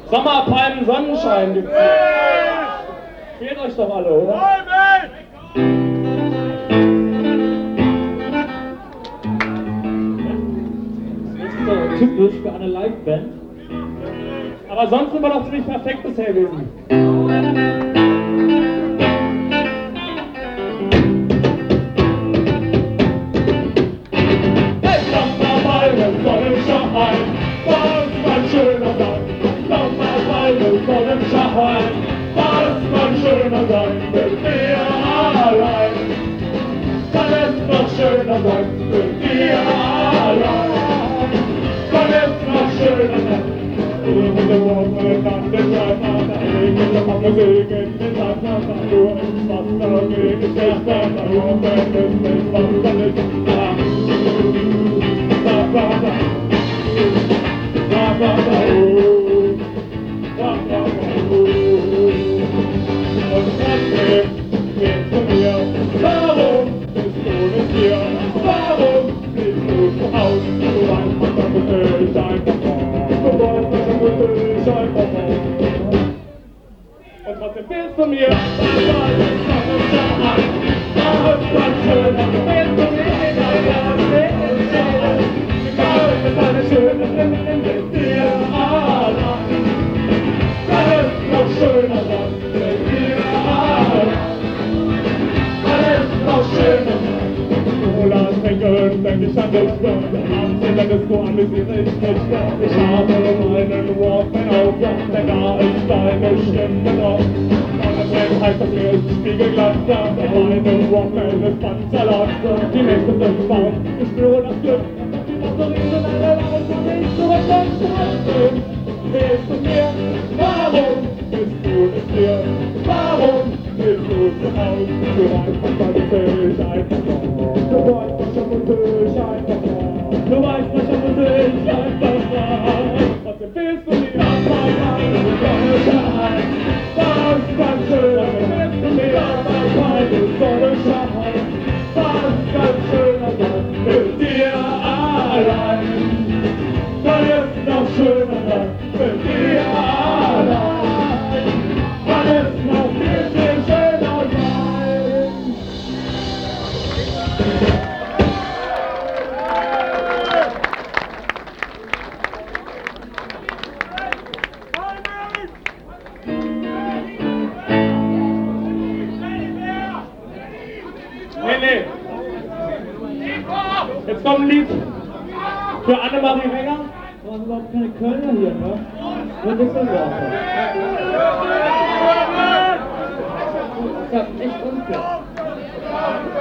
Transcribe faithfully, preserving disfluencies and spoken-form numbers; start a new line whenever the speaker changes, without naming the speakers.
Sommerpalmen, Sonnenschein gibt's hier. Fehlt euch doch alle, oder? Das ist so typisch für eine Liveband. Aber sonst sind wir doch ziemlich perfekt bisher gewesen. Hey, Sommerpalmen, Sonnenschein, was ein schöner Tag. Sommerpalmen, Sonnenschein, was ein schöner Tag mit dir allein. Kann es noch schöner sein mit dir allein. Kann es noch schöner sein. Und der Woche nach dem Sommer, da regnet es auf Musik in den Sand, nur ins Wasser geht es besser, nur wenn es ins Wasser nicht da. Da, da, da. Da, da, da, oh. Da, da, da, oh. Und trotzdem gehst du mir, warum bist du nicht hier? Warum bist du zu Hause? Du weißt, man kann mich einfach vor. Du weißt, man kann mich einfach vor. Und trotzdem fehlst du mir, weil es noch nicht so an. Warum ist das schön, dass du fehlst du mir? Ich habe eine schöne Stimme mit dir allein. Kann es noch schöner sein mit dir allein? Kann es noch schöner sein? Du lässt mich hören, denk ich an dich, wenn es du amüsiere ich mich. Ich habe meinen Walkman auf, denn da ist deine Stimme drauf. Dann heißt das mir ist spiegelglatt, meine Walkman ist Panzerlatt. Die nächste sind Baum, ich spüre das Glück. So riesen alle Welt und ich zurück und zurück. Willst du mir? Warum bist du nicht hier? Warum bist du zu Hause? Du weißt, manchmal muss ich einfach vor. Du weißt, manchmal muss ich einfach vor. Du weißt, manchmal muss ich einfach vor. Trotzdem willst du mir? Das war meine Sonnenschein. Was ganz schön, willst du mir? Das war meine Sonnenschein. Was ganz schöner sein mit dir allein. Kann es noch schöner sein mit dir allein. Kann es noch viel, viel schöner sein. Nee, nee. Jetzt kommt ein Lied für Annemarie Wenger. Da waren überhaupt keine Kölner hier, ne? Nur Düsseldorfer. Das ist ja echt unfair.